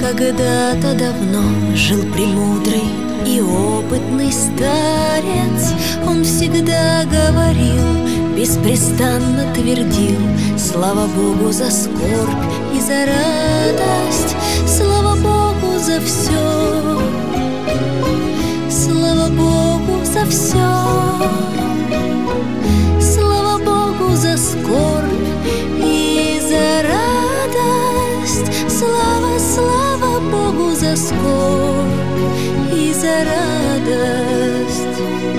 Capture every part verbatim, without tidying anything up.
Когда-то давно жил премудрый и опытный старец. Он всегда говорил, беспрестанно твердил: слава Богу за скорбь и за радость, слава Богу за все, слава Богу за все, слава Богу за скорбь и за радость, слава, слава Богу за скорбь и за радость.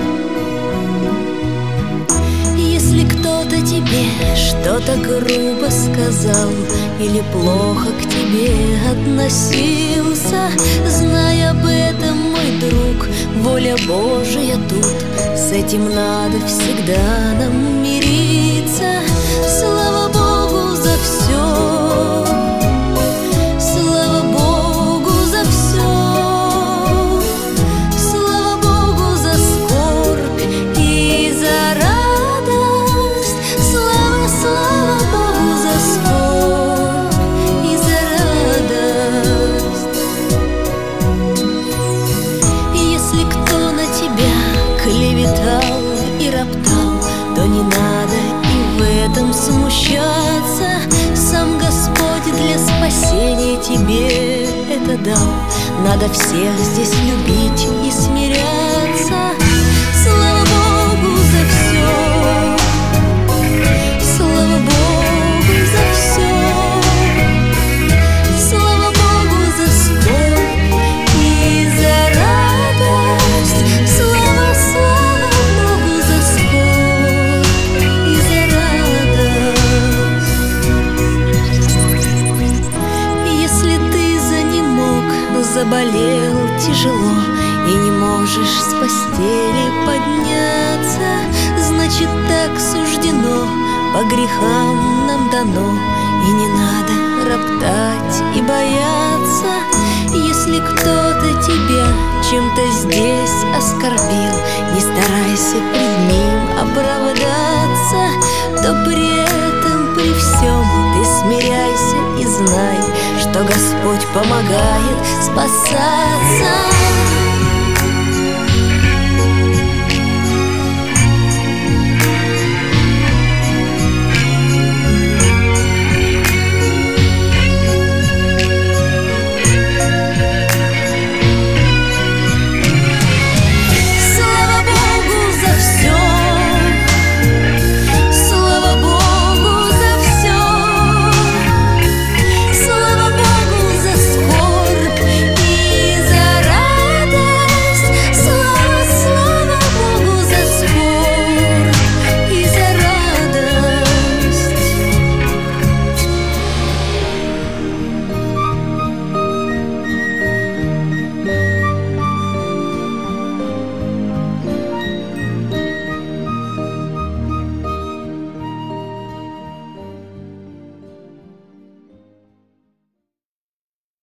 Если кто-то тебе что-то грубо сказал или плохо к тебе относился, знай об этом, мой друг, воля Божия тут, с этим надо всегда нам мириться. Слава Богу за все, слава Богу за все, слава Богу за скорбь и за радость, слава, слава Богу за скорбь и за радость. Если кто на тебя клеветал и роптал, то не надо и в этом смущаться. Сам Господь для спасения тебе это дал. Надо всех здесь любить и смиряться. Слава Богу за все, слава Богу за все, слава Богу за скорбь и за радость, слава, слава Богу за скорбь и за радость. Если ты занемог, заболел тяжело и не можешь с постели подняться, значит, так суждено, по грехам нам дано, и не надо роптать и бояться. Если кто-то тебя чем-то здесь оскорбил, не старайся пред ним оправдаться, то при этом, при всем ты смиряйся и знай, что Господь помогает спасаться.